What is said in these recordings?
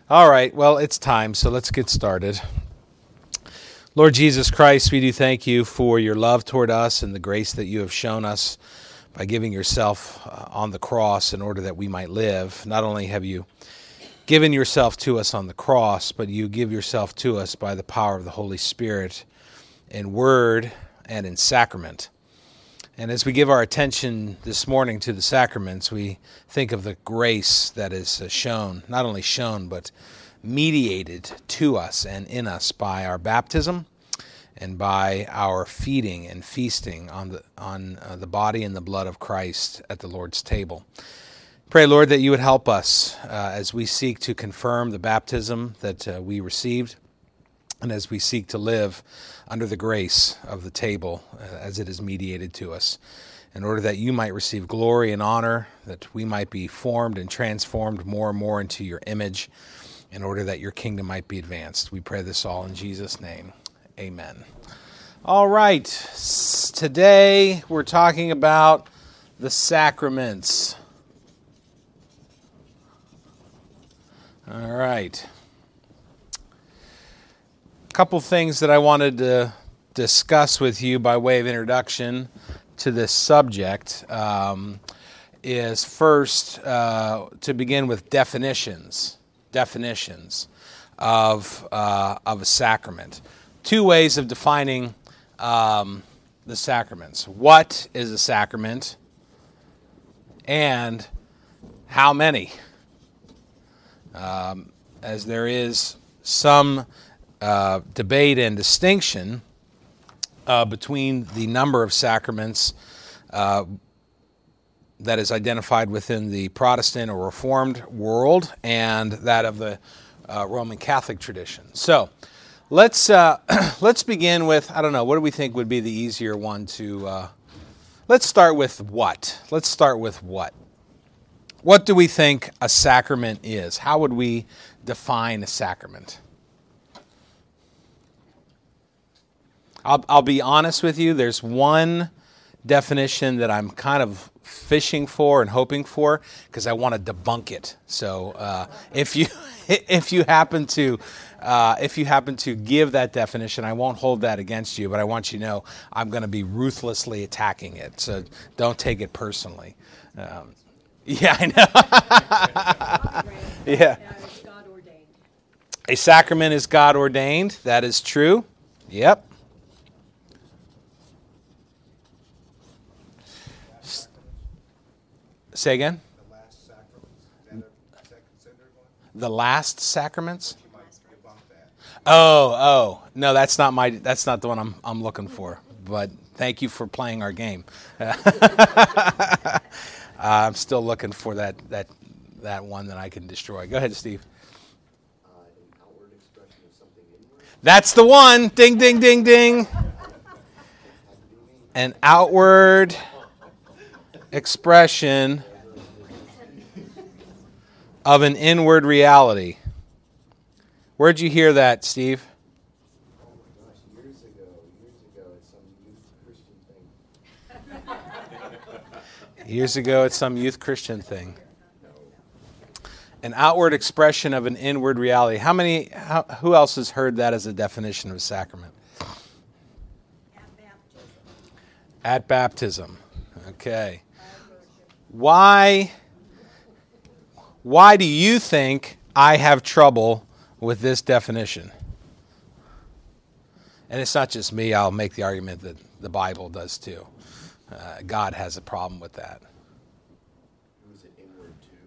All right, well, it's time, so let's get started. Lord Jesus Christ, we do thank you for your love toward us and the grace that you have shown us by giving yourself on the cross in order that we might live. Not only have you given yourself to us on the cross, but you give yourself to us by the power of the Holy Spirit in word and in sacrament. And as we give our attention this morning to the sacraments, we think of the grace that is shown, not only shown, but mediated to us and in us by our baptism and by our feeding and feasting on the body and the blood of Christ at the Lord's table. Pray, Lord, that you would help us as we seek to confirm the baptism that we received, and as we seek to live under the grace of the table as it is mediated to us, in order that you might receive glory and honor, that we might be formed and transformed more and more into your image, in order that your kingdom might be advanced. We pray this all in Jesus' name. Amen. All right. Today we're talking about the sacraments. All right. Couple things that I wanted to discuss with you by way of introduction to this subject is first to begin with definitions of a sacrament. Two ways of defining the sacraments. What is a sacrament and how many? As there is some debate and distinction between the number of sacraments that is identified within the Protestant or Reformed world and that of the Roman Catholic tradition. So let's begin with, I don't know, what do we think would be the easier one to, let's start with what? Let's start with what? What do we think a sacrament is? How would we define a sacrament? I'll be honest with you, there's one definition that I'm kind of fishing for and hoping for because I want to debunk it. So if you happen to give that definition, I won't hold that against you, but I want you to know I'm going to be ruthlessly attacking it. So don't take it personally. Yeah, I know. Yeah. A sacrament is God ordained. That is true. Yep. Say again? The last sacraments. Is that considered one? The last sacraments? You might debunk that. Oh, no, that's not the one I'm looking for. But thank you for playing our game. I'm still looking for that one that I can destroy. Go ahead, Steve. An outward expression of something inward. That's the one. Ding, ding, ding, ding. An outward expression of an inward reality. Where'd you hear that, Steve? Oh my gosh, years ago at some youth Christian thing. Years ago at some youth Christian thing. An outward expression of an inward reality. Who else has heard that as a definition of a sacrament? At baptism. Okay. Why do you think I have trouble with this definition? And it's not just me. I'll make the argument that the Bible does too. God has a problem with that. Was it inward too?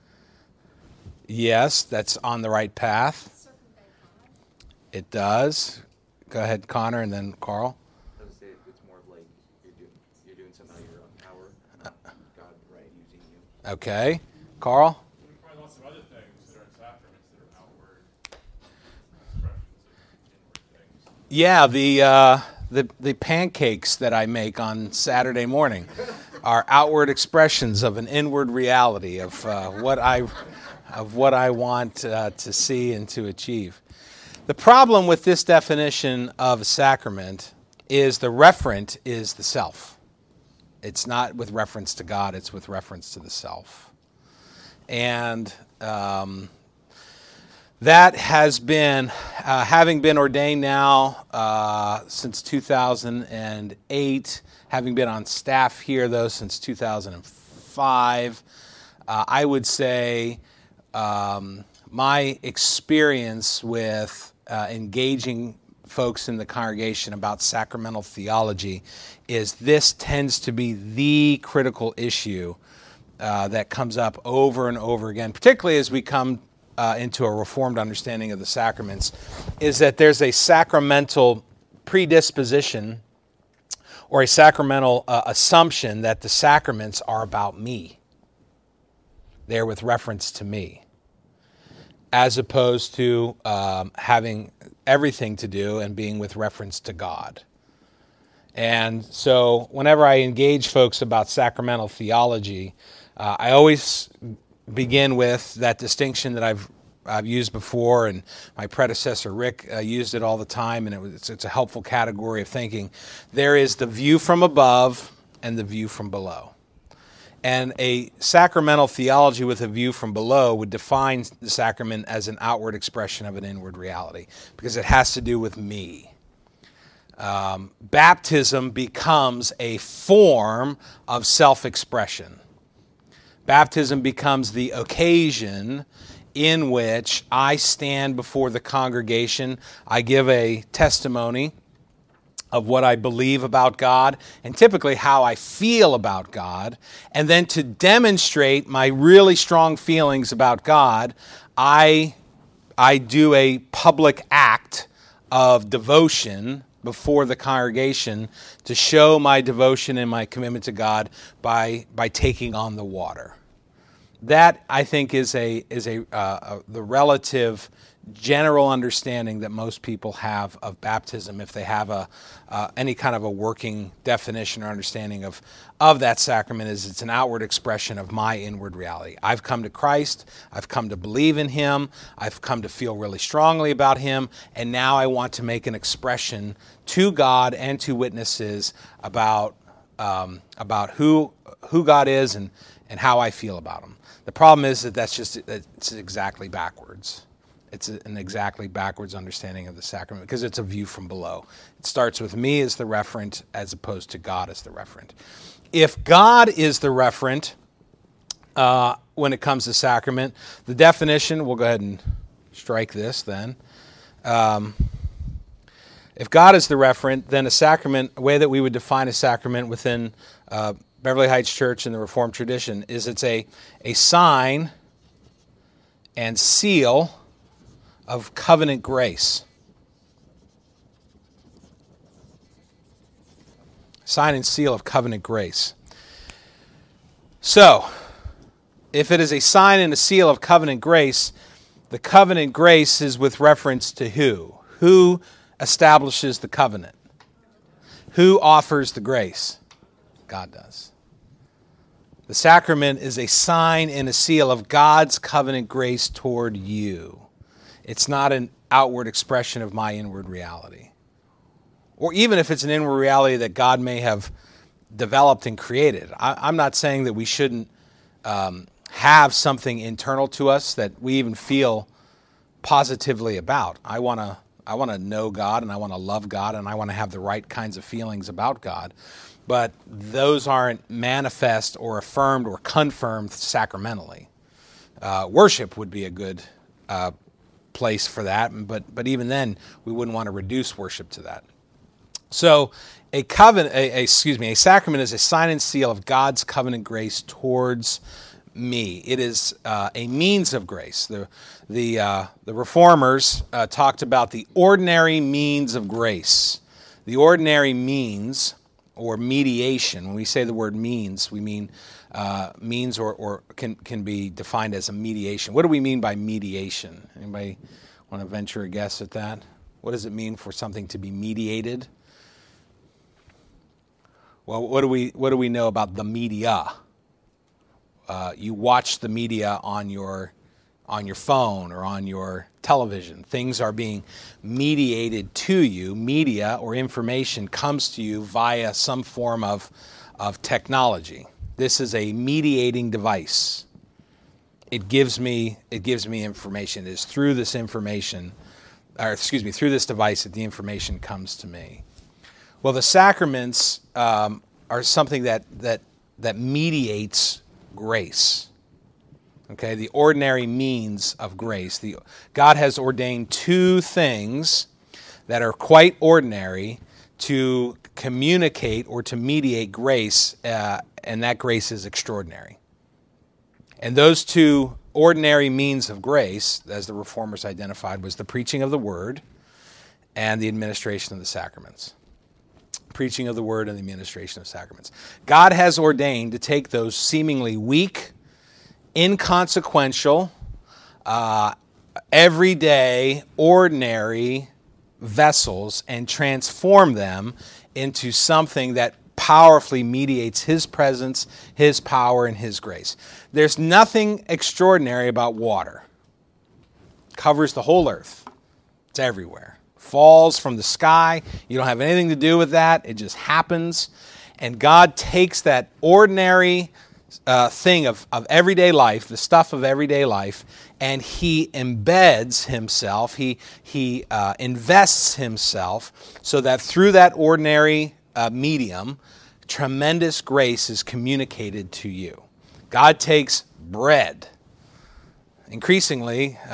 Yes, that's on the right path. It does. Go ahead, Connor, and then Carl. I would say it's more of like you're doing something out of your own power, not God using you. Okay. Carl? We can find lots of other things that are sacraments that are outward expressions of inward things. Yeah, the pancakes that I make on Saturday morning are outward expressions of an inward reality of what I want to see and to achieve. The problem with this definition of a sacrament is the referent is the self. It's not with reference to God, it's with reference to the self. And that has been, having been ordained now since 2008, having been on staff here, though, since 2005, I would say my experience with engaging folks in the congregation about sacramental theology is this tends to be the critical issue that comes up over and over again, particularly as we come into a reformed understanding of the sacraments, is that there's a sacramental predisposition or a sacramental assumption that the sacraments are about me. They're with reference to me, as opposed to having everything to do and being with reference to God. And so whenever I engage folks about sacramental theology, I always begin with that distinction that I've used before, and my predecessor Rick used it all the time, and it's a helpful category of thinking. There is the view from above and the view from below. And a sacramental theology with a view from below would define the sacrament as an outward expression of an inward reality, because it has to do with me. Baptism becomes a form of self-expression. Baptism becomes the occasion in which I stand before the congregation. I give a testimony of what I believe about God and typically how I feel about God. And then to demonstrate my really strong feelings about God, I do a public act of devotion before the congregation to show my devotion and my commitment to God by taking on the water. That, I think, is the relative general understanding that most people have of baptism, if they have any kind of a working definition or understanding of that sacrament, is it's an outward expression of my inward reality. I've come to Christ, I've come to believe in Him, I've come to feel really strongly about Him, and now I want to make an expression to God and to witnesses about who God is and how I feel about Him. The problem is that it's exactly backwards. It's an exactly backwards understanding of the sacrament because it's a view from below. It starts with me as the referent as opposed to God as the referent. If God is the referent when it comes to sacrament, the definition, we'll go ahead and strike this then. If God is the referent, then a sacrament, a way that we would define a sacrament within Beverly Heights Church in the Reformed tradition is it's a sign and seal of covenant grace. Sign and seal of covenant grace. So, if it is a sign and a seal of covenant grace, the covenant grace is with reference to who? Who establishes the covenant? Who offers the grace? God does. The sacrament is a sign and a seal of God's covenant grace toward you. It's not an outward expression of my inward reality. Or even if it's an inward reality that God may have developed and created. I'm not saying that we shouldn't have something internal to us that we even feel positively about. I want to know God, and I want to love God, and I want to have the right kinds of feelings about God. But those aren't manifest or affirmed or confirmed sacramentally. Worship would be a good place for that, but even then, we wouldn't want to reduce worship to that. So, a sacrament is a sign and seal of God's covenant grace towards me. It is a means of grace. The Reformers talked about the ordinary means of grace. The ordinary means or mediation. When we say the word means, we mean means or can be defined as a mediation. What do we mean by mediation? Anybody want to venture a guess at that? What does it mean for something to be mediated? Well, what do we know about the media? You watch the media on your phone or on your television. Things are being mediated to you. Media or information comes to you via some form of technology. This is a mediating device. it gives me information. It is through this information, through this device that the information comes to me. Well, the sacraments are something that mediates grace. Okay, the ordinary means of grace. God has ordained two things that are quite ordinary to communicate or to mediate grace, and that grace is extraordinary. And those two ordinary means of grace, as the Reformers identified, was the preaching of the Word and the administration of the sacraments. Preaching of the Word and the administration of sacraments. God has ordained to take those seemingly weak, inconsequential, everyday, ordinary vessels and transform them into something that powerfully mediates His presence, His power, and His grace. There's nothing extraordinary about water. It covers the whole earth. It's everywhere. Falls from the sky. You don't have anything to do with that. It just happens. And God takes that ordinary thing of everyday life, the stuff of everyday life, and He embeds Himself, He invests Himself so that through that ordinary medium, tremendous grace is communicated to you. God takes bread. Increasingly,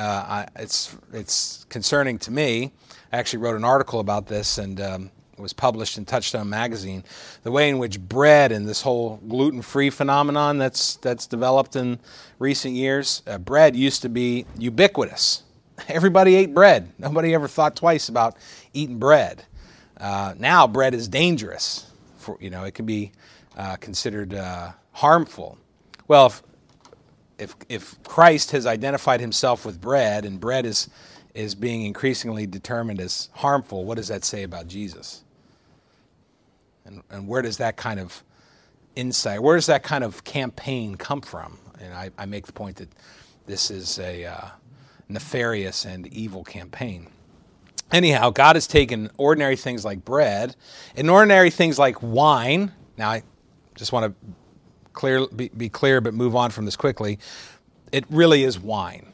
it's concerning to me. I actually wrote an article about this, and it was published in Touchstone magazine, the way in which bread and this whole gluten-free phenomenon that's developed in recent years, bread used to be ubiquitous. Everybody ate bread. Nobody ever thought twice about eating bread. Now bread is dangerous. It can be considered harmful. Well, if Christ has identified Himself with bread, and bread is being increasingly determined as harmful, what does that say about Jesus? And where does that kind of insight, where does that kind of campaign come from? And I make the point that this is a nefarious and evil campaign. Anyhow, God has taken ordinary things like bread and ordinary things like wine. Now, I just want to be clear, but move on from this quickly. It really is wine.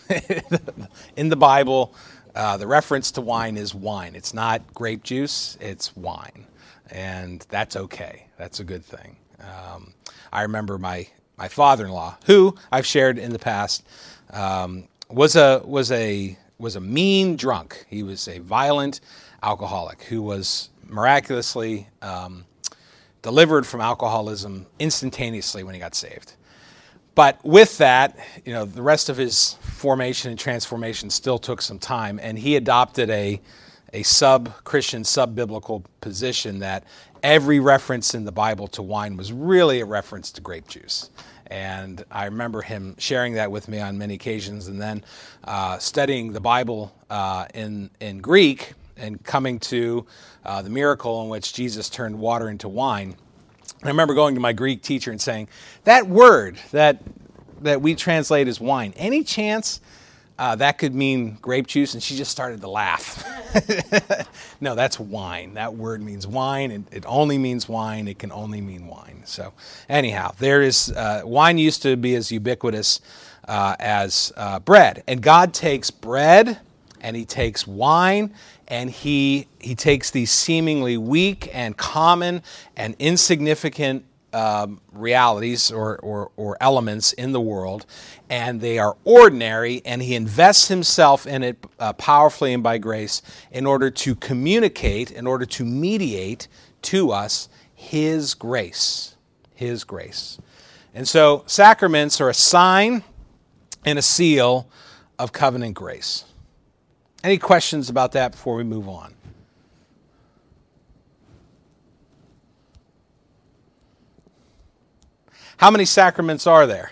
In the Bible, the reference to wine is wine. It's not grape juice, it's wine. And that's okay. That's a good thing. I remember my father-in-law, who I've shared in the past, was a mean drunk. He was a violent alcoholic who was miraculously delivered from alcoholism instantaneously when he got saved. But with that, the rest of his formation and transformation still took some time, and he adopted a sub-Christian, sub-biblical position that every reference in the Bible to wine was really a reference to grape juice. And I remember him sharing that with me on many occasions, and then studying the Bible in Greek and coming to the miracle in which Jesus turned water into wine. I remember going to my Greek teacher and saying, that word that we translate as wine, any chance that could mean grape juice? And she just started to laugh. No, that's wine. That word means wine, and it only means wine. It can only mean wine. So anyhow, there is wine used to be as ubiquitous as bread. And God takes bread and He takes wine, and he takes these seemingly weak and common and insignificant realities or elements in the world, and they are ordinary, and He invests Himself in it powerfully and by grace in order to communicate, in order to mediate to us His grace. His grace. And so sacraments are a sign and a seal of covenant grace. Any questions about that before we move on? How many sacraments are there?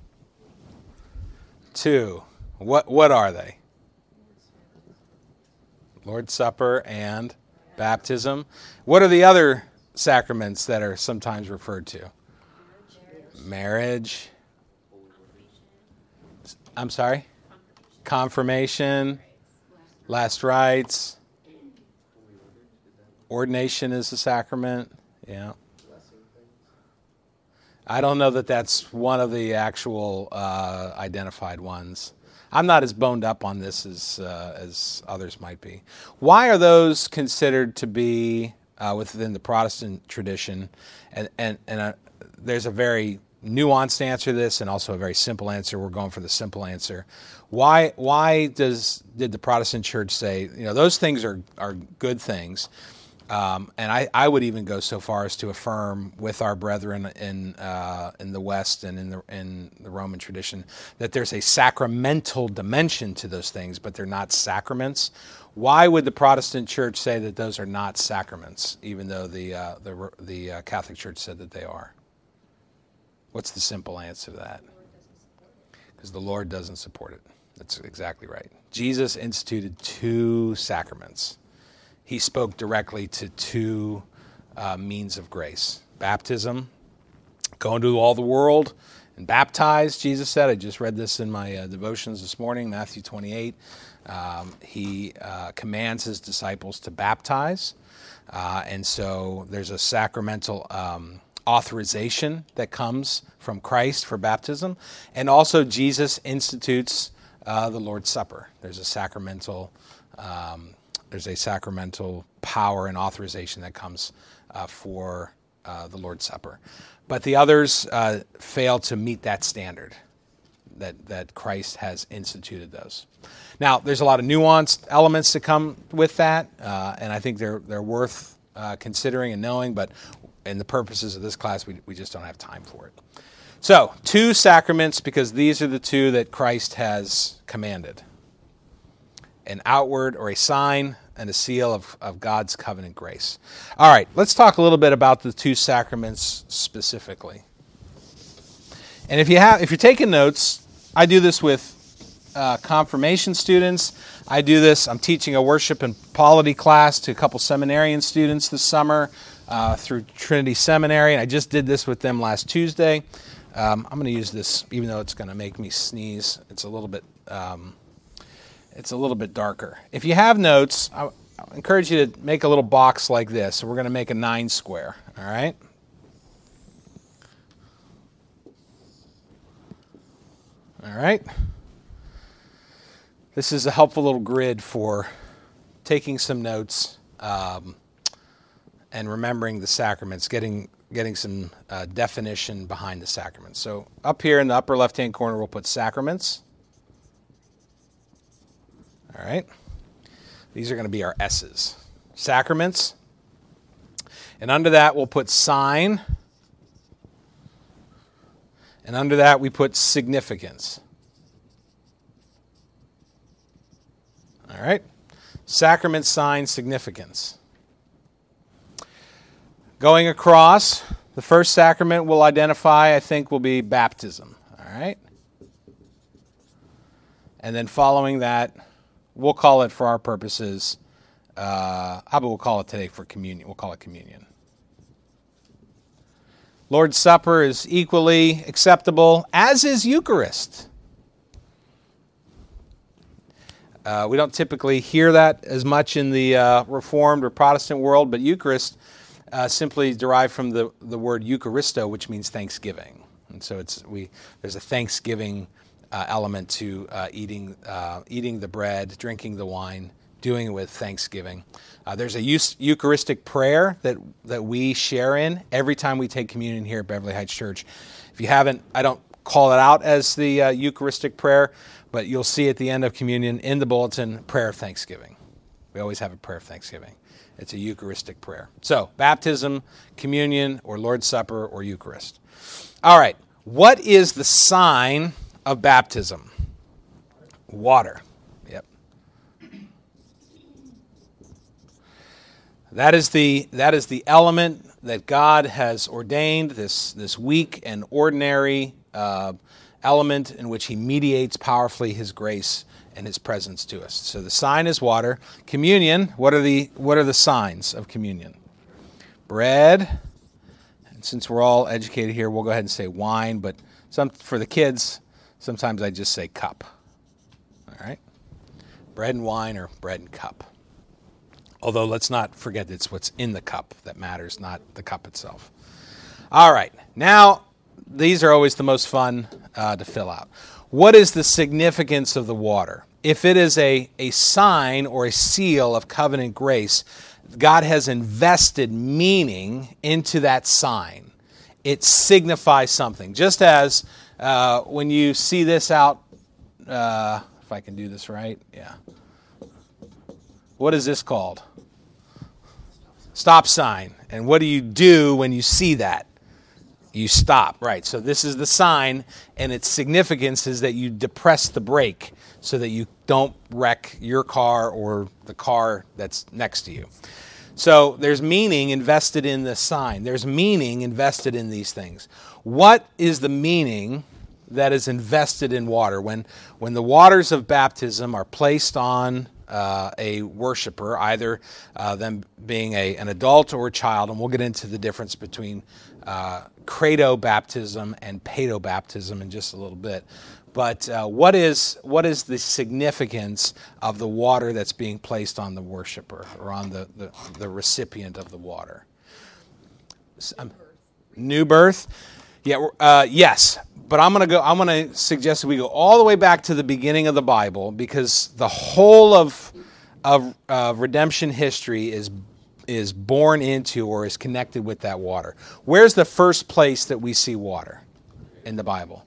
2. What are they? Lord's Supper and baptism. What are the other sacraments that are sometimes referred to? Marriage. I'm sorry? Confirmation. Last rites. Ordination is a sacrament. Yeah. I don't know that that's one of the actual identified ones. I'm not as boned up on this as others might be. Why are those considered to be within the Protestant tradition? And there's a very nuanced answer to this, and also a very simple answer. We're going for the simple answer. Why did the Protestant Church say, those things are good things? And I would even go so far as to affirm with our brethren in the West and in the Roman tradition that there's a sacramental dimension to those things, but they're not sacraments. Why would the Protestant Church say that those are not sacraments, even though the Catholic Church said that they are? What's the simple answer to that? Because the Lord doesn't support it. That's exactly right. Jesus instituted 2 sacraments. He spoke directly to 2 means of grace. Baptism, go into all the world and baptize, Jesus said. I just read this in my devotions this morning, Matthew 28. He commands his disciples to baptize. And so there's a sacramental authorization that comes from Christ for baptism. And also Jesus institutes the Lord's Supper. There's a sacramental power and authorization that comes for the Lord's Supper. But the others fail to meet that standard that Christ has instituted those. Now, there's a lot of nuanced elements that come with that, and I think they're worth considering and knowing, but in the purposes of this class, we just don't have time for it. So, 2 sacraments, because these are the 2 that Christ has commanded. An outward or a sign and a seal of God's covenant grace. All right, let's talk a little bit about the 2 sacraments specifically. And if you're taking notes, I do this with confirmation students. I'm teaching a worship and polity class to a couple seminarian students this summer through Trinity Seminary, and I just did this with them last Tuesday. I'm going to use this, even though it's going to make me sneeze. It's a little bit darker. If you have notes, I encourage you to make a little box like this. So we're going to make a 9 square, all right? All right. This is a helpful little grid for taking some notes and remembering the sacraments, getting some definition behind the sacraments. So up here in the upper left-hand corner, we'll put sacraments. All right. These are going to be our S's. Sacraments. And under that, we'll put sign. And under that, we put significance. All right. Sacrament, sign, significance. Going across, the first sacrament we'll identify, I think, will be baptism. All right. And then following that, we'll call it for our purposes, how about we'll call it today for communion? We'll call it communion. Lord's Supper is equally acceptable, as is Eucharist. We don't typically hear that as much in the Reformed or Protestant world, but Eucharist simply derived from the word Eucharisto, which means thanksgiving. And so there's a thanksgiving element to eating the bread, drinking the wine, doing it with thanksgiving. There's a Eucharistic prayer that we share in every time we take communion here at Beverly Heights Church. If you haven't, I don't call it out as the Eucharistic prayer, but you'll see at the end of communion in the bulletin, prayer of thanksgiving. We always have a prayer of thanksgiving. It's a Eucharistic prayer. So, baptism, communion, or Lord's Supper, or Eucharist. All right, what is the sign of baptism? Water. Yep. That is the element that God has ordained, this weak and ordinary element in which he mediates powerfully his grace and his presence to us. So the sign is water. Communion, what are the signs of communion? Bread. And since we're all educated here, we'll go ahead and say wine, but for the kids, sometimes I just say cup. All right? Bread and wine, or bread and cup. Although let's not forget it's what's in the cup that matters, not the cup itself. All right. Now, these are always the most fun to fill out. What is the significance of the water? If it is a sign or a seal of covenant grace, God has invested meaning into that sign. It signifies something. Just as when you see this out, if I can do this right, yeah. What is this called? Stop sign. And what do you do when you see that? You stop, right. So this is the sign, and its significance is that you depress the brake so that you don't wreck your car or the car that's next to you. So there's meaning invested in the sign. There's meaning invested in these things. What is the meaning that is invested in water? When the waters of baptism are placed on a worshiper, either them being an adult or a child, and we'll get into the difference between credo baptism and paedo baptism in just a little bit. But what is the significance of the water that's being placed on the worshiper or on the recipient of the water? New birth? Yeah. Yes. But I'm going to suggest that we go all the way back to the beginning of the Bible, because the whole of redemption history is born into or is connected with that water. Where's the first place that we see water in the Bible?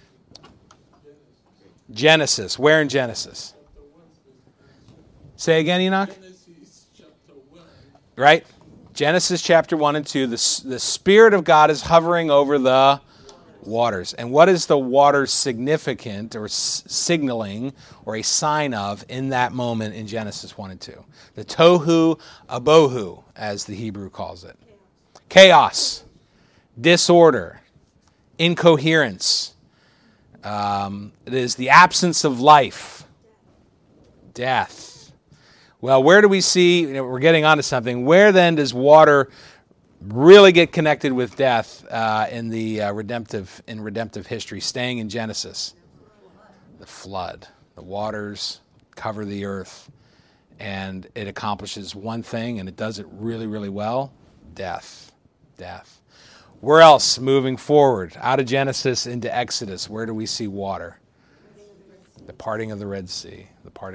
Genesis. Where in Genesis? Say again, Enoch? Genesis chapter 1. Right? Genesis chapter 1 and 2. The Spirit of God is hovering over the waters. And what is the water significant or signaling or a sign of in that moment in Genesis 1 and 2? The tohu abohu, as the Hebrew calls it. Chaos, disorder, incoherence. It is the absence of life, death. Well, where do we see, we're getting onto something, where then does water really get connected with death in redemptive history, staying in Genesis? The flood. The waters cover the earth, and it accomplishes one thing, and it does it really, really well: death. Where else, moving forward, out of Genesis into Exodus, where do we see water? The parting of the Red Sea.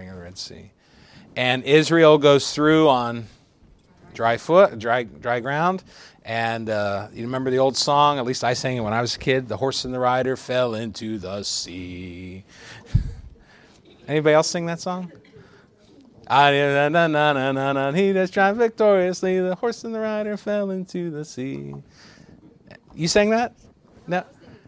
And Israel goes through on dry ground. And you remember the old song, at least I sang it when I was a kid, "The horse and the rider fell into the sea." Anybody else sing that song? He does triumph victoriously, the horse and the rider fell into the sea. You sang that? No.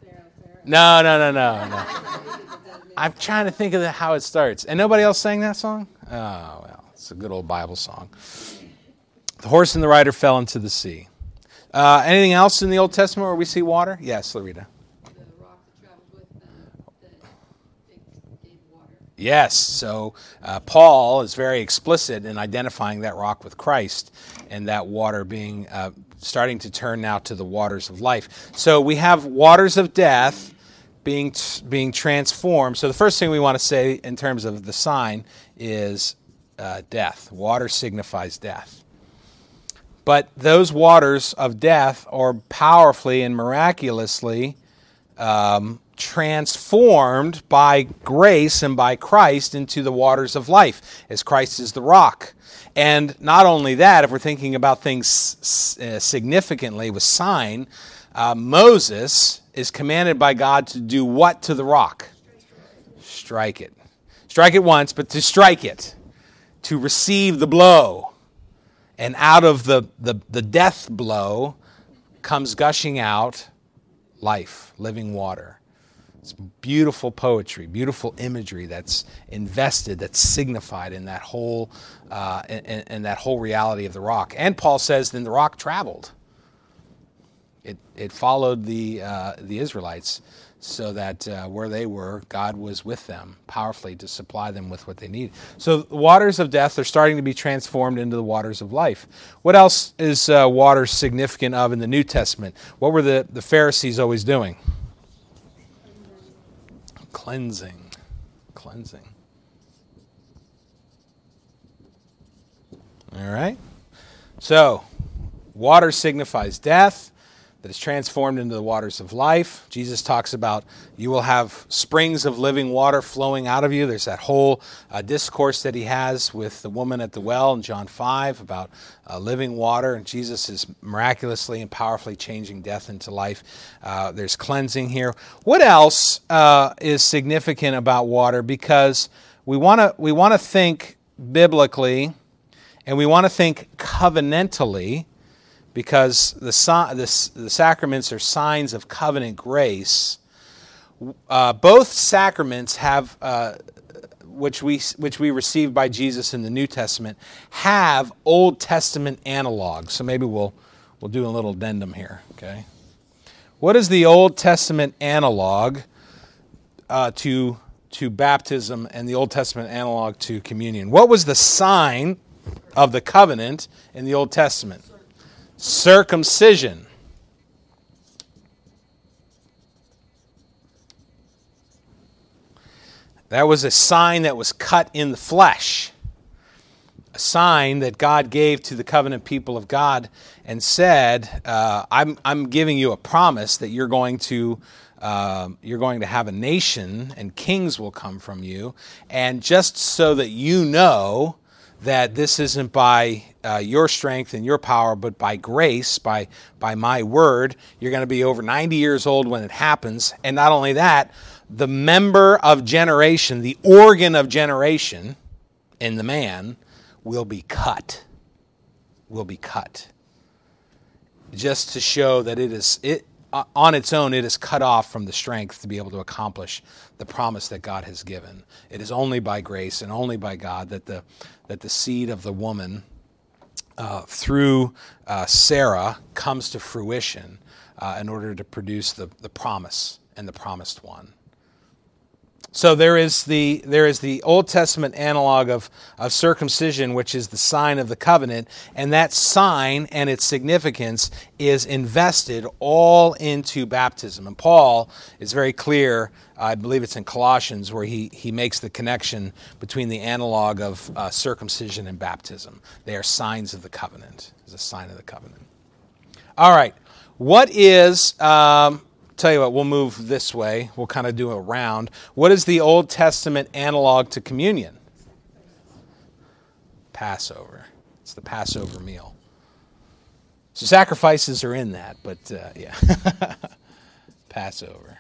I'm trying to think of how it starts. And nobody else sang that song? Oh, well, it's a good old Bible song. The horse and the rider fell into the sea. Anything else in the Old Testament where we see water? Yes, Larita. The rock that traveled with them, that gave water. Yes, so Paul is very explicit in identifying that rock with Christ, and that water being starting to turn now to the waters of life. So we have waters of death being transformed. So the first thing we want to say in terms of the sign is death. Water signifies death. But those waters of death are powerfully and miraculously transformed by grace and by Christ into the waters of life, as Christ is the rock. And not only that, if we're thinking about things significantly with sign, Moses is commanded by God to do what to the rock? Strike it. Strike it once, but to strike it, to receive the blow. And out of the death blow comes gushing out life, living water. It's beautiful poetry, beautiful imagery that's invested, that's signified in that whole in that whole reality of the rock. And Paul says, then the rock traveled. It followed the Israelites, so that where they were, God was with them powerfully to supply them with what they need. So the waters of death are starting to be transformed into the waters of life. What else is water significant of in the New Testament? What were the Pharisees always doing? Cleansing. All right. So water signifies death. that is transformed into the waters of life. Jesus talks about you will have springs of living water flowing out of you. There's that whole discourse that he has with the woman at the well in John 5 about living water, and Jesus is miraculously and powerfully changing death into life. There's cleansing here. What else is significant about water? Because we want to think biblically, and we want to think covenantally, because the sacraments are signs of covenant grace. Both sacraments have, which we receive by Jesus in the New Testament, have Old Testament analogs. So maybe we'll do a little addendum here. Okay, what is the Old Testament analog to baptism and the Old Testament analog to communion? What was the sign of the covenant in the Old Testament? Circumcision. That was a sign that was cut in the flesh. A sign that God gave to the covenant people of God and said, I'm giving you a promise that you're going to have a nation and kings will come from you. And just so that you know that this isn't by your strength and your power, but by grace, by my word. You're going to be over 90 years old when it happens. And not only that, the member of generation, the organ of generation in the man will be cut. Will be cut. Just to show that on its own, it is cut off from the strength to be able to accomplish the promise that God has given. It is only by grace and only by God that the seed of the woman through Sarah comes to fruition in order to produce the promise and the promised one. So there is the Old Testament analog of circumcision, which is the sign of the covenant, and that sign and its significance is invested all into baptism. And Paul is very clear, I believe it's in Colossians, where he makes the connection between the analog of circumcision and baptism. They are signs of the covenant. It's a sign of the covenant. All right, what is... tell you what, we'll move this way. We'll kind of do a round. What is the Old Testament analog to communion? Passover. It's the Passover meal. So sacrifices are in that, but yeah. Passover.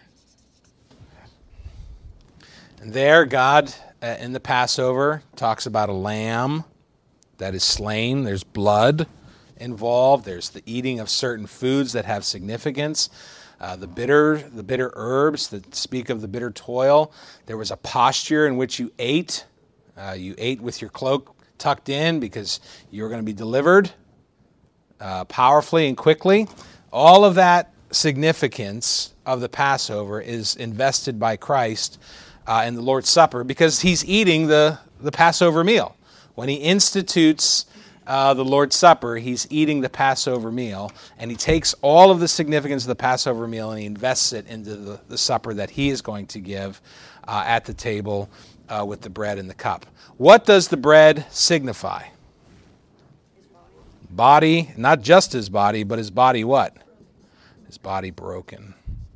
And there, God, in the Passover, talks about a lamb that is slain. There's blood involved. There's the eating of certain foods that have significance. The bitter herbs that speak of the bitter toil. There was a posture in which you ate. You ate with your cloak tucked in because you were going to be delivered powerfully and quickly. All of that significance of the Passover is invested by Christ in the Lord's Supper because he's eating the Passover meal. When he institutes the Lord's Supper, he's eating the Passover meal, and he takes all of the significance of the Passover meal and he invests it into the supper that he is going to give at the table with the bread and the cup. What does the bread signify? His Body, not just his body, but his body what? His body broken.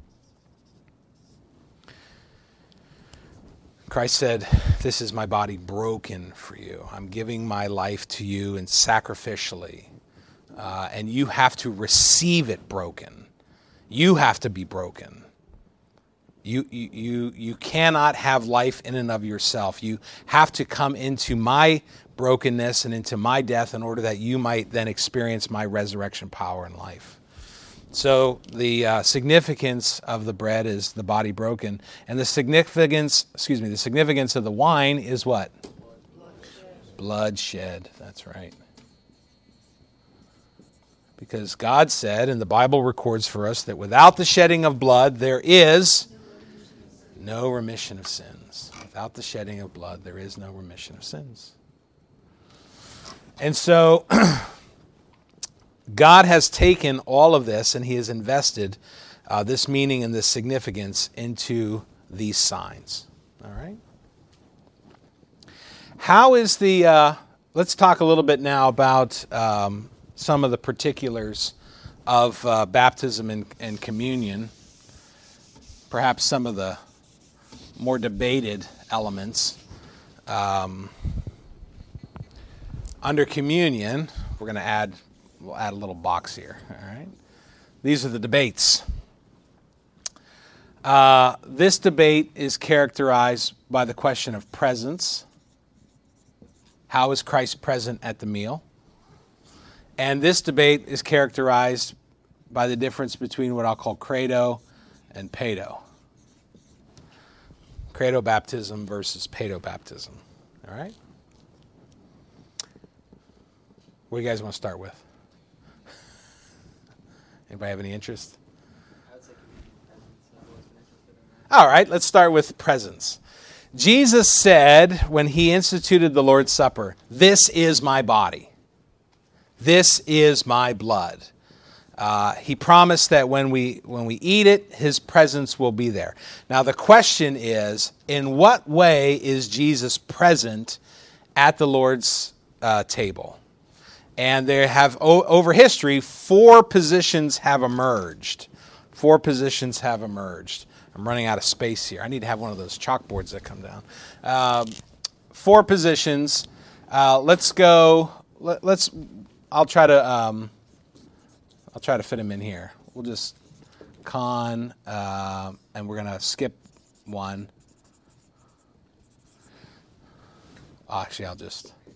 Christ said, "This is my body broken for you. I'm giving my life to you and sacrificially. And you have to receive it broken. You have to be broken. You cannot have life in and of yourself. You have to come into my brokenness and into my death in order that you might then experience my resurrection power and life." So the significance of the bread is the body broken, and the significance of the wine is what? Blood shed. That's right. Because God said, and the Bible records for us, that without the shedding of blood, there is no remission of sins. Without the shedding of blood, there is no remission of sins. And so God has taken all of this and he has invested this meaning and this significance into these signs. All right? How is let's talk a little bit now about some of the particulars of baptism and communion, perhaps some of the more debated elements. Under communion, we'll add a little box here. All right, these are the debates. This debate is characterized by the question of presence. How is Christ present at the meal? And this debate is characterized by the difference between what I'll call credo and pedo. Credo baptism versus pedo baptism. All right? What do you guys want to start with? Anybody have any interest? I would say communion presence. I've always been interested in that. All right, let's start with presence. Jesus said when he instituted the Lord's Supper, "This is my body. This is my blood." He promised that when we eat it, his presence will be there. Now the question is, in what way is Jesus present at the Lord's table? And there have, over history, 4 positions have emerged. 4 positions have emerged. I'm running out of space here. I need to have one of those chalkboards that come down. 4 positions. Let's go. I'll try to fit them in here. We'll just and we're going to skip one. Actually, I'll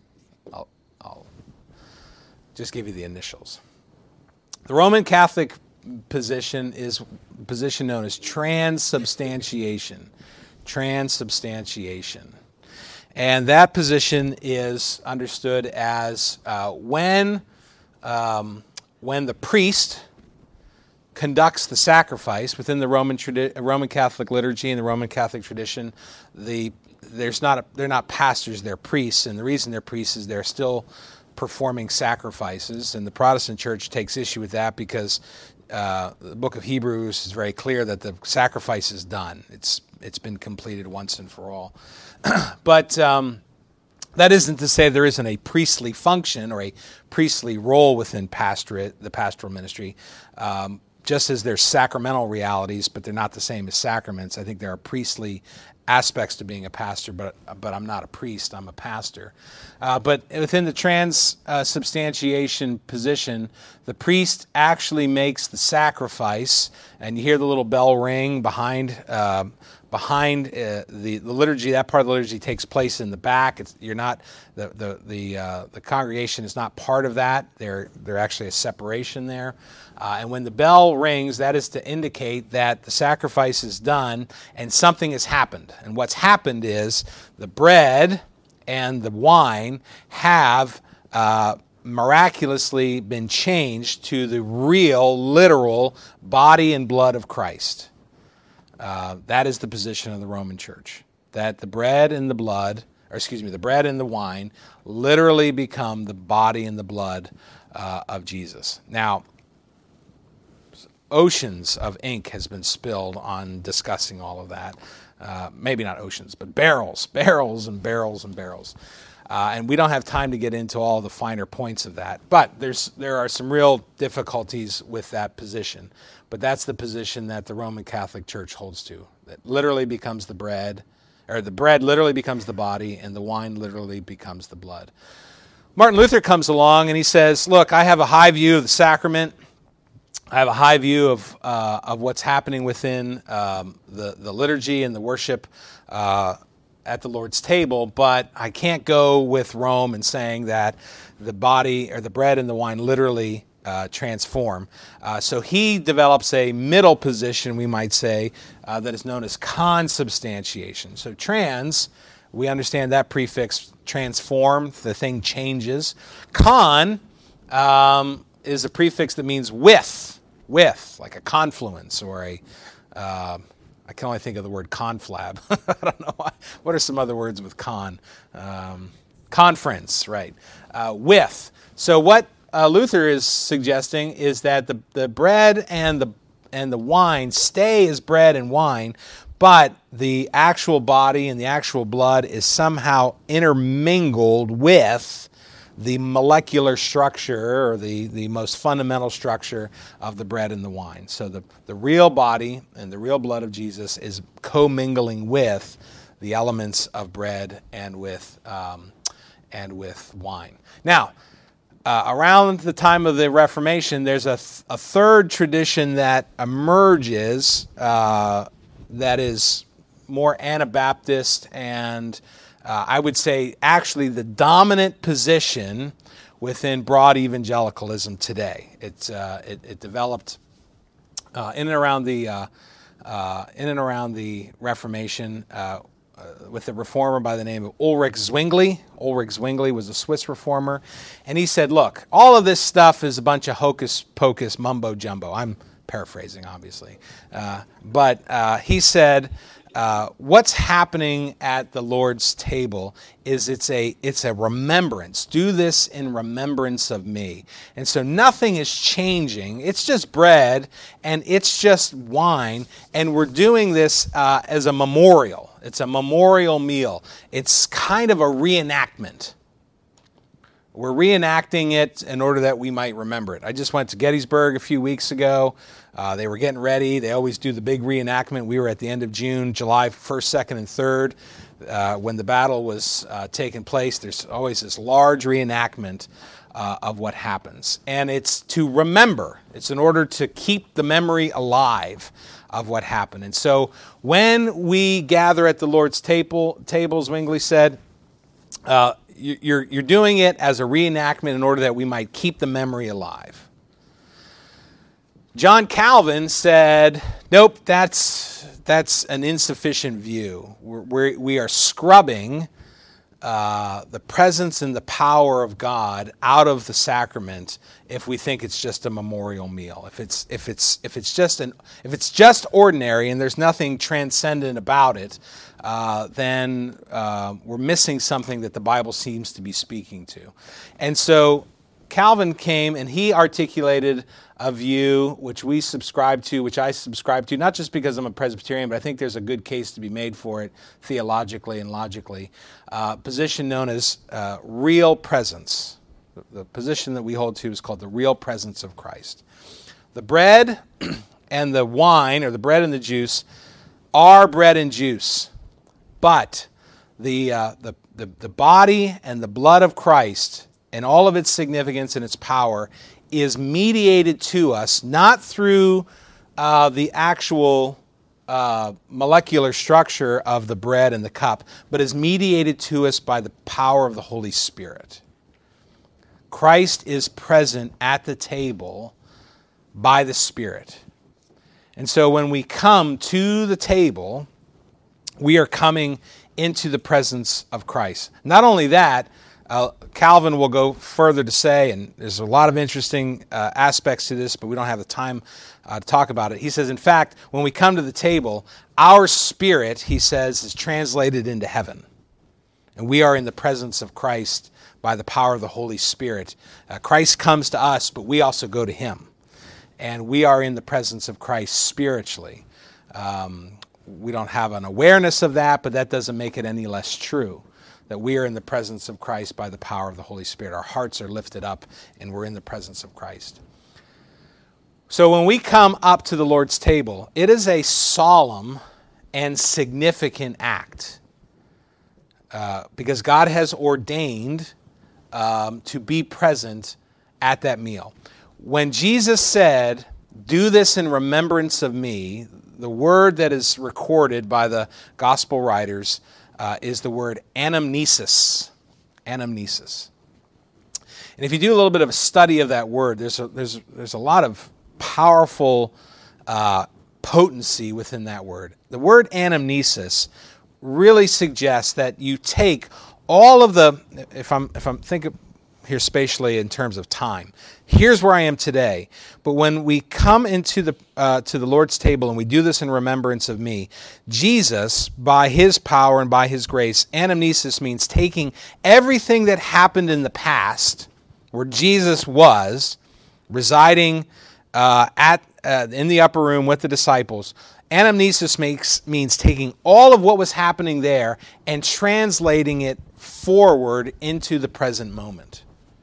just give you the initials. The Roman Catholic position is a position known as transubstantiation. Transubstantiation. And that position is understood as when the priest conducts the sacrifice within the Roman Catholic liturgy and the Roman Catholic tradition, they're not pastors, they're priests, and the reason they're priests is they're still performing sacrifices, and the Protestant church takes issue with that because the book of Hebrews is very clear that the sacrifice is done. It's been completed once and for all. But that isn't to say there isn't a priestly function or a priestly role within the pastoral ministry. Just as there's sacramental realities, but they're not the same as sacraments. I think there are priestly aspects to being a pastor, but I'm not a priest, I'm a pastor. But within the transubstantiation position, the priest actually makes the sacrifice, and you hear the little bell ring behind the liturgy. That part of the liturgy takes place in the back. You're not the congregation is not part of that. They're actually a separation there. And when the bell rings, that is to indicate that the sacrifice is done and something has happened. And what's happened is the bread and the wine have miraculously been changed to the real, literal body and blood of Christ. That is the position of the Roman Church. That the bread and the bread and the wine literally become the body and the blood of Jesus. Now, oceans of ink has been spilled on discussing all of that. Maybe not oceans, but barrels and barrels and barrels. And we don't have time to get into all the finer points of that. But there are some real difficulties with that position. But that's the position that the Roman Catholic Church holds to. That literally becomes the bread, or the bread literally becomes the body, and the wine literally becomes the blood. Martin Luther comes along and he says, look, I have a high view of the sacrament. I have a high view of what's happening within the liturgy and the worship at the Lord's table, but I can't go with Rome and saying that the body or the bread and the wine literally transform. So he develops a middle position, we might say, that is known as consubstantiation. So trans, we understand that prefix, transform, the thing changes. Con is a prefix that means with, like a confluence or I can only think of the word conflab. I don't know why. What are some other words with con? Conference, right. With. So what Luther is suggesting is that the bread and the wine stay as bread and wine, but the actual body and the actual blood is somehow intermingled with the molecular structure or the most fundamental structure of the bread and the wine. So the real body and the real blood of Jesus is commingling with the elements of bread and with wine. Now, around the time of the Reformation, there's a third tradition that emerges that is more Anabaptist and I would say actually the dominant position within broad evangelicalism today. It developed in and around the Reformation with a reformer by the name of Ulrich Zwingli. Ulrich Zwingli was a Swiss reformer, and he said, look, all of this stuff is a bunch of hocus pocus mumbo jumbo. I'm paraphrasing, obviously. But he said, what's happening at the Lord's table is it's a remembrance. Do this in remembrance of me. And so nothing is changing. It's just bread and it's just wine, and we're doing this as a memorial. It's a memorial meal. It's kind of a reenactment. We're reenacting it in order that we might remember it. I just went to Gettysburg a few weeks ago. They were getting ready. They always do the big reenactment. We were at the end of June, July 1st, 2nd, and 3rd. When the battle was taking place, there's always this large reenactment of what happens. And it's to remember. It's in order to keep the memory alive of what happened. And so when we gather at the Lord's table, Zwingli said, you're doing it as a reenactment in order that we might keep the memory alive. John Calvin said, nope, that's an insufficient view. We are scrubbing the presence and the power of God out of the sacrament if we think it's just a memorial meal. If it's just ordinary and there's nothing transcendent about it, then we're missing something that the Bible seems to be speaking to. And so Calvin came and he articulated a view which we subscribe to, which I subscribe to, not just because I'm a Presbyterian, but I think there's a good case to be made for it theologically and logically. Position known as real presence. The position that we hold to is called the real presence of Christ. The bread and the wine, or the bread and the juice, are bread and juice, but the body and the blood of Christ and all of its significance and its power is mediated to us not through the actual molecular structure of the bread and the cup, but is mediated to us by the power of the Holy Spirit. Christ is present at the table by the Spirit. And so when we come to the table, we are coming into the presence of Christ. Not only that, Calvin will go further to say, and there's a lot of interesting aspects to this, but we don't have the time to talk about it. He says, in fact, when we come to the table, our spirit, he says, is translated into heaven. And we are in the presence of Christ by the power of the Holy Spirit. Christ comes to us, but we also go to him. And we are in the presence of Christ spiritually. We don't have an awareness of that, but that doesn't make it any less true, that we are in the presence of Christ by the power of the Holy Spirit. Our hearts are lifted up, and we're in the presence of Christ. So when we come up to the Lord's table, it is a solemn and significant act because God has ordained to be present at that meal. When Jesus said, "Do this in remembrance of me," the word that is recorded by the gospel writers is the word anamnesis. Anamnesis. And if you do a little bit of a study of that word, there's a lot of powerful potency within that word. The word anamnesis really suggests that you take all of the, if I'm thinking here spatially in terms of time, here's where I am today. But when we come into the to the Lord's table and we do this in remembrance of me, Jesus, by his power and by his grace, anamnesis means taking everything that happened in the past, where Jesus was residing in the upper room with the disciples. Anamnesis means taking all of what was happening there and translating it forward into the present moment.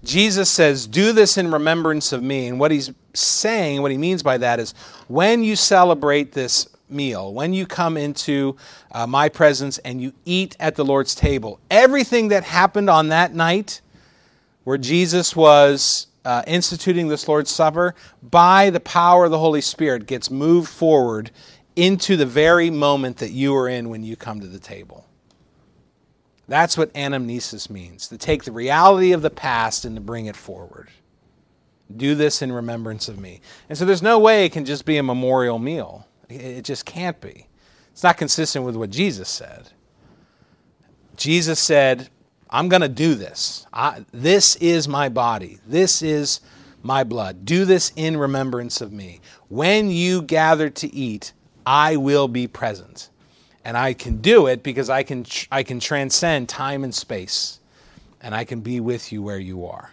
Jesus says, do this in remembrance of me. And what he's saying, what he means by that is, when you celebrate this meal, when you come into my presence and you eat at the Lord's table, everything that happened on that night where Jesus was instituting this Lord's Supper, by the power of the Holy Spirit, gets moved forward into the very moment that you are in when you come to the table. That's what anamnesis means, to take the reality of the past and to bring it forward. Do this in remembrance of me. And so there's no way it can just be a memorial meal. It just can't be. It's not consistent with what Jesus said. Jesus said, I'm going to do this. This is my body. This is my blood. Do this in remembrance of me. When you gather to eat, I will be present. And I can do it because I can transcend time and space. And I can be with you where you are.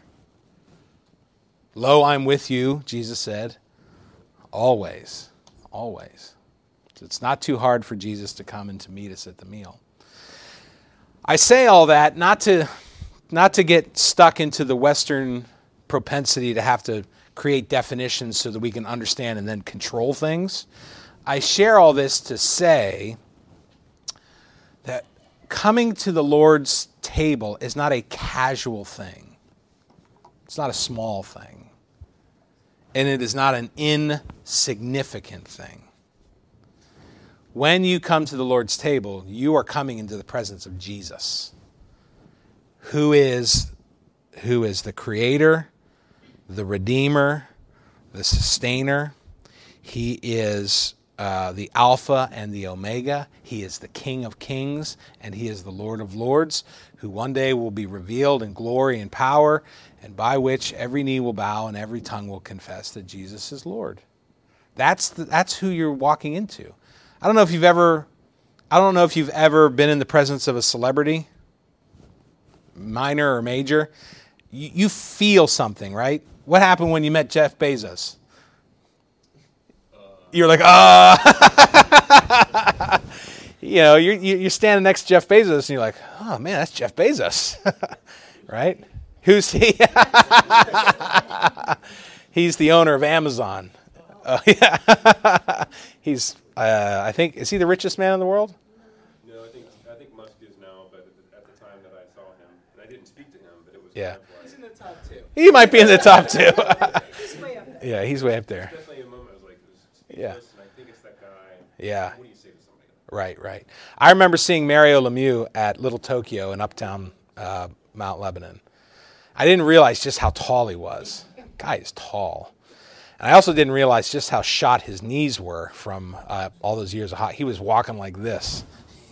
Lo, I'm with you, Jesus said, always. Always. So it's not too hard for Jesus to come and to meet us at the meal. I say all that not to get stuck into the Western propensity to have to create definitions so that we can understand and then control things. I share all this to say that coming to the Lord's table is not a casual thing. It's not a small thing. And it is not an insignificant thing. When you come to the Lord's table, you are coming into the presence of Jesus, who is the Creator, the Redeemer, the Sustainer. He is the Alpha and the Omega. He is the King of Kings, and He is the Lord of Lords, who one day will be revealed in glory and power, and by which every knee will bow and every tongue will confess that Jesus is Lord. That's who you're walking into. I don't know if you've ever been in the presence of a celebrity, minor or major. You feel something, right? What happened when you met Jeff Bezos? You're like, you're standing next to Jeff Bezos, and you're like, oh man, that's Jeff Bezos, right? Who's he? He's the owner of Amazon. He's, I think, is he the richest man in the world? No, I think Musk is now, but at the time that I saw him, and I didn't speak to him, but it was Yeah. kind of like, He's in the top two. He might be in the top two. He's way up there. Yeah, he's way up there. definitely a moment I was like, it was speechless, Yeah. and I think it's that guy. Yeah. What do you say to somebody? Right. I remember seeing Mario Lemieux at Little Tokyo in uptown Mount Lebanon. I didn't realize just how tall he was. Guy is tall. And I also didn't realize just how shot his knees were from all those years of hockey. He was walking like this.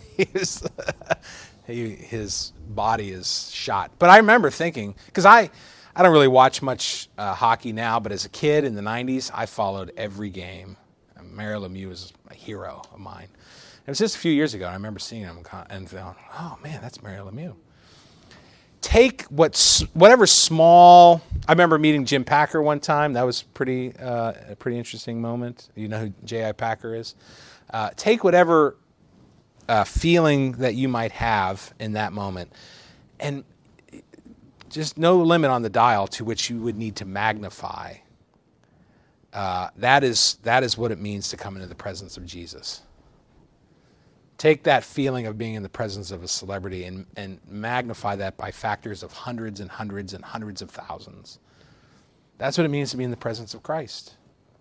His body is shot. But I remember thinking, because I don't really watch much hockey now, but as a kid in the 90s, I followed every game. And Mario Lemieux was a hero of mine. It was just a few years ago, and I remember seeing him and going, oh man, that's Mario Lemieux. Take whatever small. I remember meeting Jim Packer one time. That was a pretty interesting moment. You know who J.I. Packer is. Take whatever feeling that you might have in that moment, and just no limit on the dial to which you would need to magnify. That is what it means to come into the presence of Jesus. Take that feeling of being in the presence of a celebrity and magnify that by factors of hundreds and hundreds and hundreds of thousands. That's what it means to be in the presence of Christ.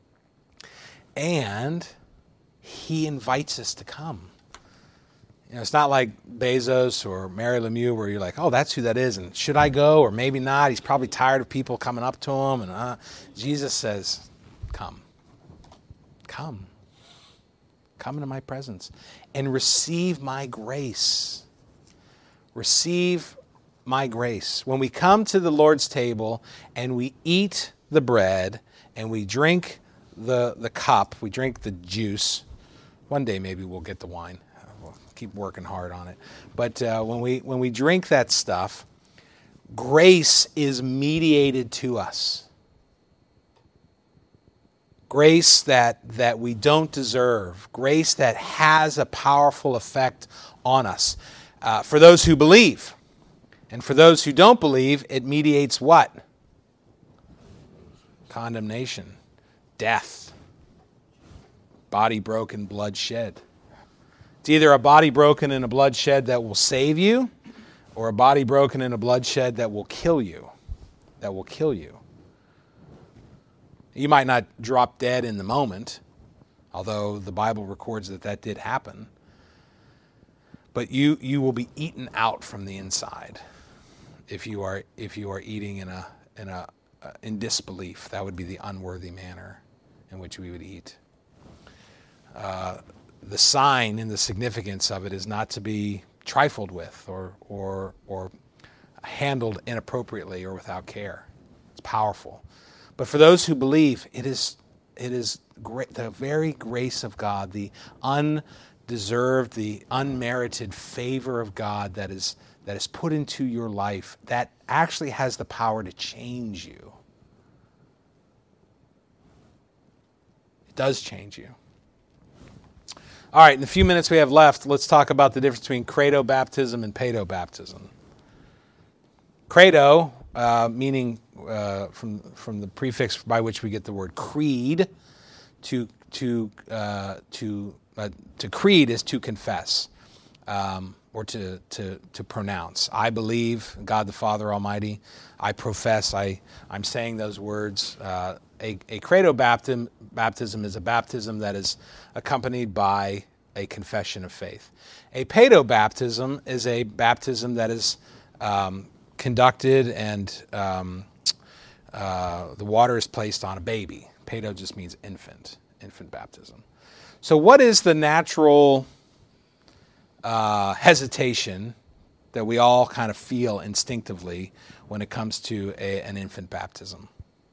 And He invites us to come. You know, it's not like Bezos or Mario Lemieux where you're like, oh, that's who that is, and should I go or maybe not? He's probably tired of people coming up to him. And Jesus says, come. Come. Come into my presence and receive my grace. Receive my grace. When we come to the Lord's table and we eat the bread and we drink the cup, we drink the juice. One day maybe we'll get the wine. We'll keep working hard on it. But when we drink that stuff, grace is mediated to us. Grace that we don't deserve. Grace that has a powerful effect on us. For those who believe. And for those who don't believe, it mediates what? condemnation, death, body broken, blood shed. It's either a body broken and a bloodshed that will save you, or a body broken and a bloodshed that will kill you. That will kill you. You might not drop dead in the moment, although the Bible records that did happen. But you will be eaten out from the inside if you are eating in disbelief. That would be the unworthy manner in which we would eat. The sign and the significance of it is not to be trifled with or handled inappropriately or without care. It's powerful. But for those who believe, it is great, the very grace of God, the undeserved, the unmerited favor of God that is put into your life, that actually has the power to change you. It does change you. All right, in the few minutes we have left, let's talk about the difference between credo baptism and pedo baptism. Credo, meaning from the prefix by which we get the word creed, to creed is to confess, or to pronounce. I believe in God the Father Almighty. I profess. I'm saying those words. A credo baptism is a baptism that is accompanied by a confession of faith. A pedo baptism is a baptism that is conducted and the water is placed on a baby. Pedo just means infant baptism. So what is the natural hesitation that we all kind of feel instinctively when it comes to an infant baptism?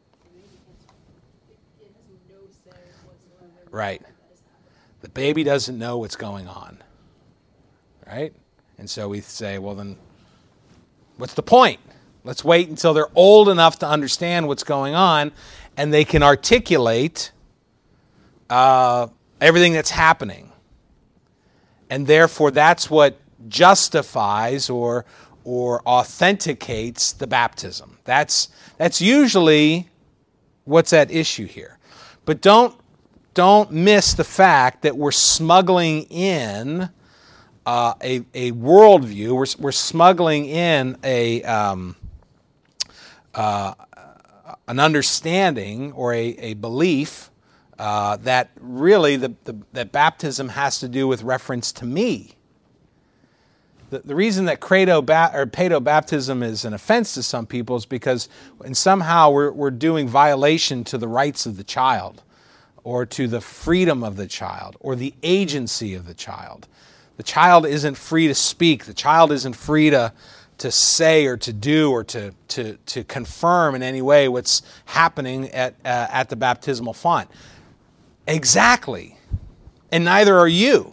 It has no say whatsoever. Right. That is happening. The baby doesn't know what's going on, right? And so we say, well then, what's the point? Let's wait until they're old enough to understand what's going on and they can articulate everything that's happening. And therefore, that's what justifies or authenticates the baptism. That's usually what's at issue here. But don't miss the fact that we're smuggling in a worldview. We're smuggling in an understanding or a belief that really that baptism has to do with reference to me. The reason that credo or pedo baptism is an offense to some people is because somehow we're doing violation to the rights of the child, or to the freedom of the child, or the agency of the child. The child isn't free to speak. The child isn't free to say or to do or to confirm in any way what's happening at the baptismal font. Exactly. And neither are you.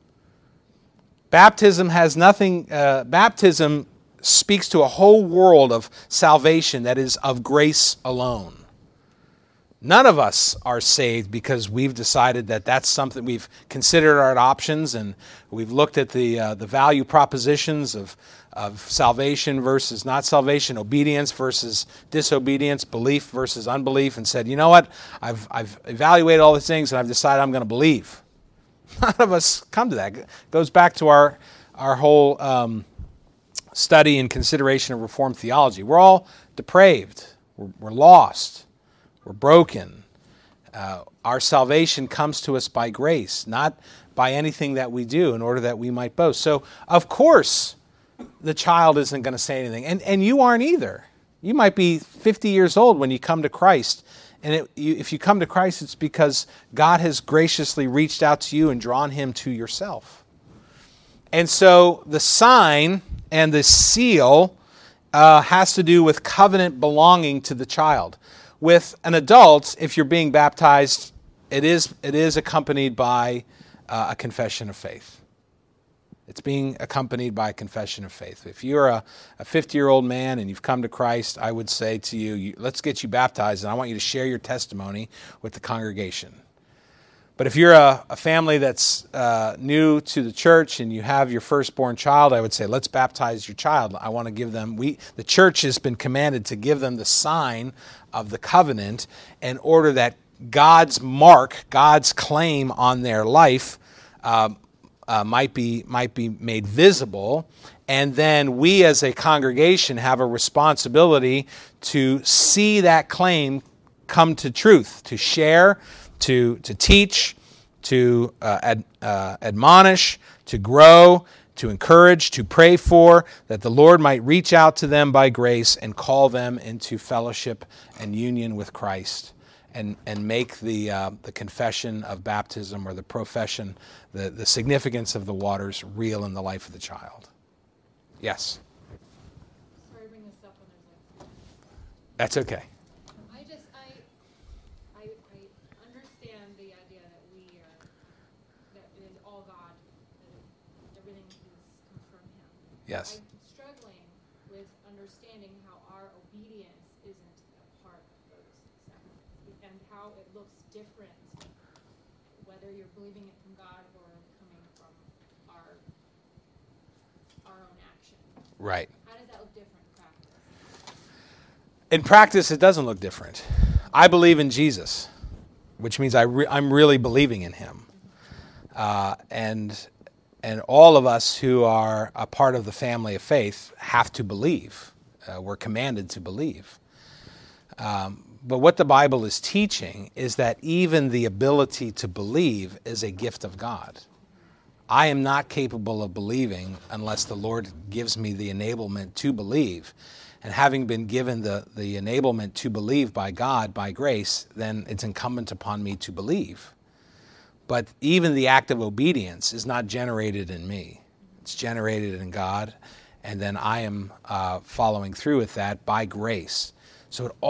Baptism has nothing, baptism speaks to a whole world of salvation that is of grace alone. None of us are saved because we've decided that that's something we've considered our options, and we've looked at the value propositions of salvation versus not salvation, obedience versus disobedience, belief versus unbelief, and said, you know what, I've evaluated all these things and I've decided I'm going to believe. None of us come to that. It goes back to our whole study and consideration of Reformed theology. We're all depraved. We're lost. We're broken. Our salvation comes to us by grace, not by anything that we do in order that we might boast. So, of course, the child isn't going to say anything. And you aren't either. You might be 50 years old when you come to Christ. And if you come to Christ, it's because God has graciously reached out to you and drawn him to yourself. And so the sign and the seal has to do with covenant belonging to the child. With an adult, if you're being baptized, it is accompanied by a confession of faith. It's being accompanied by a confession of faith. If you're a 50-year-old man and you've come to Christ, I would say to you, let's get you baptized, and I want you to share your testimony with the congregation. But if you're a family that's new to the church and you have your firstborn child, I would say, let's baptize your child. I want to give them, the church has been commanded to give them the sign of the covenant in order that God's mark, God's claim on their life might be made visible. And then we as a congregation have a responsibility to see that claim come to truth, to share, to teach, to admonish, to grow, to encourage, to pray for, that the Lord might reach out to them by grace and call them into fellowship and union with Christ, and make the confession of baptism or the profession, the significance of the waters real in the life of the child. Yes? Sorry to bring this up when there's That's okay. I understand the idea that that it is all God, that everything comes from Him. Yes. I'm struggling with understanding how our obedience isn't a part of those sacraments, and how it looks different, whether you're believing it from God or coming from our own action. Right. How does that look different in practice? In practice, it doesn't look different. I believe in Jesus, which means I'm really believing in Him. And all of us who are a part of the family of faith have to believe. We're commanded to believe. But what the Bible is teaching is that even the ability to believe is a gift of God. I am not capable of believing unless the Lord gives me the enablement to believe. And having been given the enablement to believe by God, by grace, then it's incumbent upon me to believe. But even the act of obedience is not generated in me. It's generated in God, and then I am following through with that by grace. So it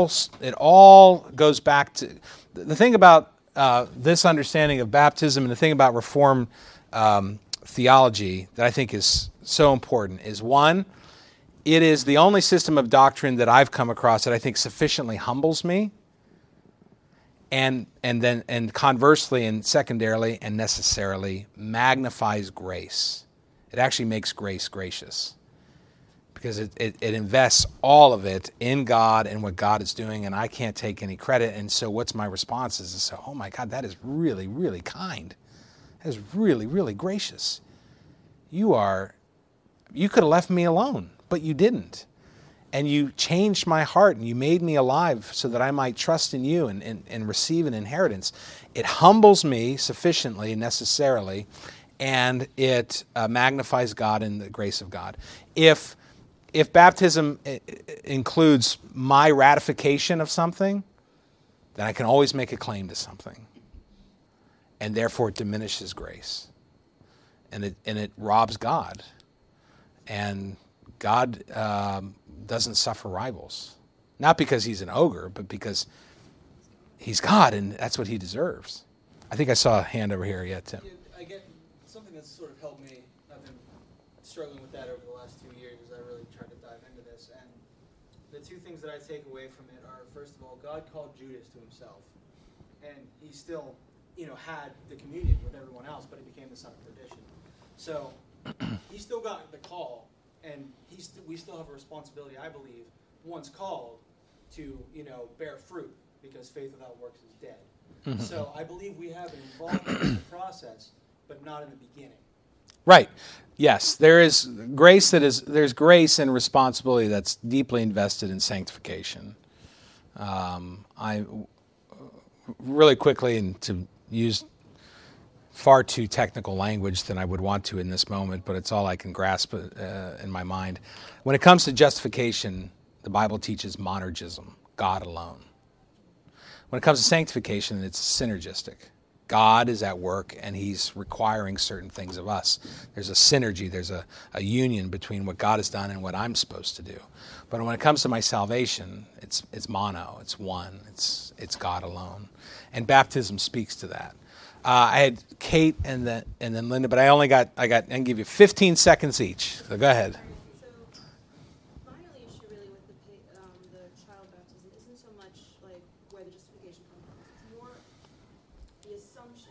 all goes back to the thing about this understanding of baptism, and the thing about Reformed theology that I think is so important is, one, it is the only system of doctrine that I've come across that I think sufficiently humbles me, and conversely and secondarily and necessarily magnifies grace. It actually makes grace gracious, because it invests all of it in God and what God is doing, and I can't take any credit. And so what's my response is to say, oh my God, that is really, really kind. That is really, really gracious. You could have left me alone, but you didn't. And you changed my heart, and you made me alive so that I might trust in you and receive an inheritance. It humbles me sufficiently, necessarily, and it magnifies God and the grace of God. If baptism includes my ratification of something, then I can always make a claim to something, and therefore it diminishes grace, and it robs God, and God doesn't suffer rivals, not because He's an ogre, but because He's God, and that's what He deserves. I think I saw a hand over here. Yeah, Tim. I get something that's sort of helped me. I've been struggling with that over the last 2 years as I really tried to dive into this. And the two things that I take away from it are, first of all, God called Judas to Himself, and He still, had the communion with everyone else, but it became the son of perdition. So He still got the call, and we still have a responsibility, I believe, once called, to bear fruit, because faith without works is dead. Mm-hmm. So I believe we have an involvement in the process, but not in the beginning. Right. Yes, there's grace and responsibility that's deeply invested in sanctification. I really quickly, and to use far too technical language than I would want to in this moment, but it's all I can grasp in my mind. When it comes to justification, the Bible teaches monergism, God alone. When it comes to sanctification, it's synergistic. God is at work, and He's requiring certain things of us. There's a synergy, there's a union between what God has done and what I'm supposed to do. But when it comes to my salvation, it's mono, it's one, it's God alone. And baptism speaks to that. I had Kate and then Linda, but I can give you 15 seconds each. So go ahead. So, my only issue really with the child baptism isn't so much like where the justification comes from. It's more the assumption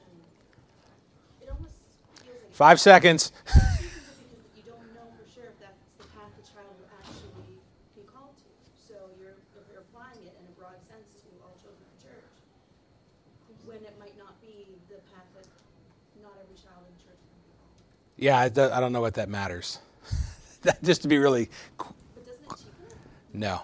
5 seconds. Because you don't know for sure if that's the path the child will actually be called to. So you're applying it in a broad sense to all children in the church, when it might not be the path that not every child in the church can be called. Yeah, I don't know what that matters. Just to be really, But doesn't it cheapen it? no.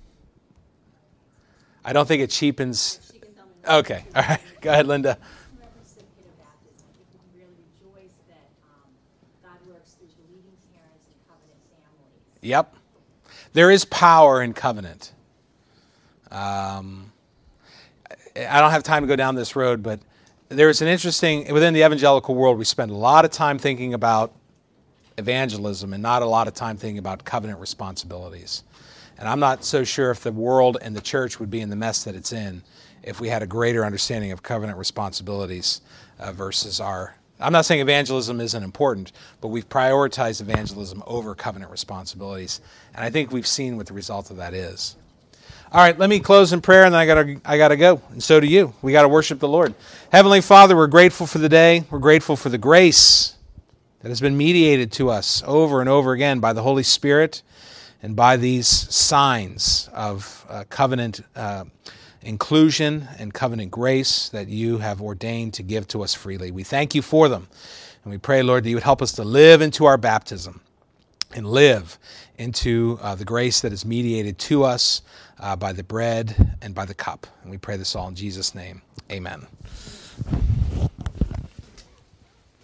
I don't think it cheapens. She can tell me. Okay, all right. Go ahead, Linda. In reference to Peter baptism, I think we can really rejoice that God works through believing parents and covenant families. Yep. There is power in covenant. I don't have time to go down this road, but there's an interesting, within the evangelical world, we spend a lot of time thinking about evangelism and not a lot of time thinking about covenant responsibilities. And I'm not so sure if the world and the church would be in the mess that it's in if we had a greater understanding of covenant responsibilities versus our... I'm not saying evangelism isn't important, but we've prioritized evangelism over covenant responsibilities. And I think we've seen what the result of that is. All right, let me close in prayer, and then I gotta go. And so do you. We got to worship the Lord. Heavenly Father, we're grateful for the day. We're grateful for the grace that has been mediated to us over and over again by the Holy Spirit and by these signs of covenant inclusion and covenant grace that you have ordained to give to us freely. We thank you for them. And we pray, Lord, that you would help us to live into our baptism and live into the grace that is mediated to us by the bread and by the cup. And we pray this all in Jesus' name. Amen.